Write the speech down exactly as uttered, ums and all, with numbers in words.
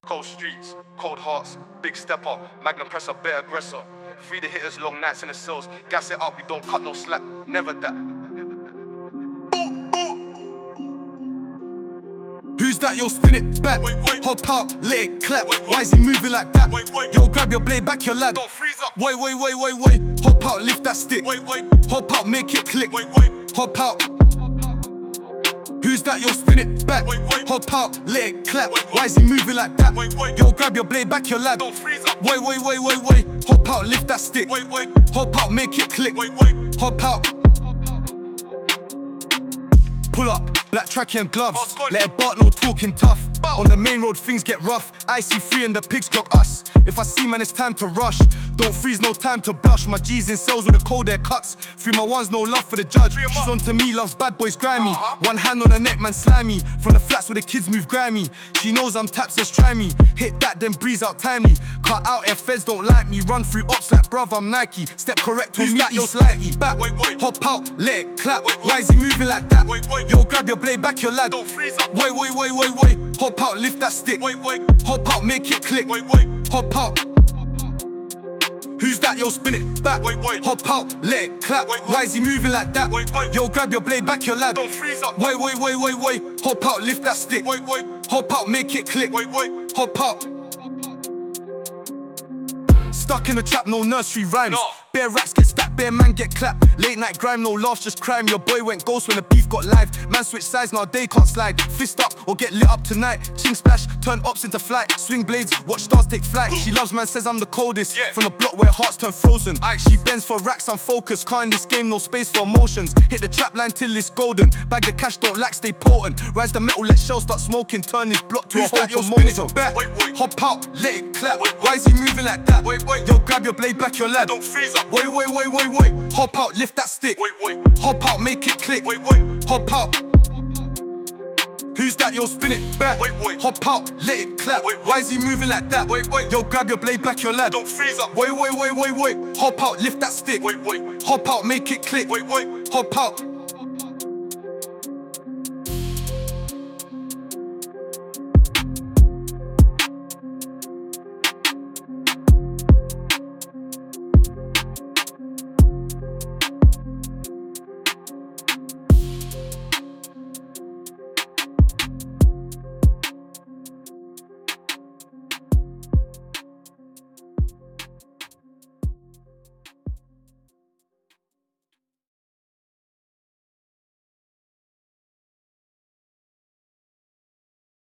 Cold streets, cold hearts, big step up, magnum presser, better aggressor. Free the hitters, long nights in the cells. Gas it up, we don't cut no slack, never that. Who's that? Yo, spin it back. Wait, wait. Hop out, let it clap. Wait, wait. Why is he moving like that? Wait, wait. Yo, grab your blade, back your lad. Don't freeze up. Wait, wait, wait, wait, wait. Hop out, lift that stick. Wait, wait. Hop out, make it click. Wait, wait. Hop out. Who's that? Yo, spin it back. Wait, wait. Hop out, let it clap. Wait, wait. Why is he moving like that? Wait, wait. Yo, grab your blade, back your lad. Don't freeze up. Wait, wait, wait, wait, wait. Hop out, lift that stick. Wait, wait. Hop out, make it click. Wait, wait. Hop out. Pull up, black trackie and gloves. Oh, squad. Let it bark, no talking tough. Bow. On the main road, things get rough. I C three and the pigs clock us. If I see man, it's time to rush. Don't freeze, no time to blush. My G's in cells with the cold air cuts. Three my ones, no love for the judge. Three 'em She's up. on to me, loves bad boys grimy. Uh-huh. One hand on her neck, man slimy. From the flats where the kids move grimy. She knows I'm taps, says try me. Hit that, then breeze out timely. Cut out air feds don't like me. Run through ops like bruv, I'm Nike. Step correct on Who's me, that? yo slightly. Back, Wait, wait. hop out, let it clap. Wait, wait. Why is he moving like that? Wait, wait. Yo, grab your blade, back your lad. Don't freeze up. Wait, wait, wait, wait, wait. Hop out, lift that stick. Wait, wait. Hop out, make it click. Wait, wait. Hop out. Who's that? Yo, spin it back. Wait, wait. Hop out, let it clap. Wait, wait. Why is he moving like that? Wait, wait. Yo, grab your blade, back your lad. Don't freeze up. Wait, wait, wait, wait, wait. Hop out, lift that stick. Wait, wait. Hop out, make it click. Wait, wait. Hop out. Stuck in the trap, no nursery rhymes. No. Bare racks get stacked, bare man get clapped. Late night grime, no laughs, just crime. Your boy went ghost when the beef got live. Man switch sides, now they can't slide. Fist up or get lit up tonight. Ching splash, turn ops into flight. Swing blades, watch stars take flight. She loves man, says I'm the coldest. Yeah. From the block where hearts turn frozen. Ice. She bends for racks, I'm focused. Can't in this game, no space for emotions. Hit the trap line till it's golden. Bag the cash, don't lack, stay potent. Rise the metal, let shells start smoking. Turn this block to Who's a whole that? Yo, spin promoter. it back. Wait, wait. Hop out, let it clap. Wait, wait. Why is he moving like that? Wait, wait. Yo, grab your blade, back your lad. Don't freeze up. Wait, wait, wait, wait, wait. Hop out, lift that stick. Wait, wait. Hop out, make it click. Wait, wait. Hop out. Who's that? Yo, spin it back. Wait, wait. Hop out, let it clap. Wait, wait. Why is he moving like that? Wait, wait. Yo, grab your blade, back your lad. Don't freeze up. Wait, wait, wait, wait, wait. Hop out, lift that stick. Wait, wait. Hop out, make it click. Wait, wait. Hop out.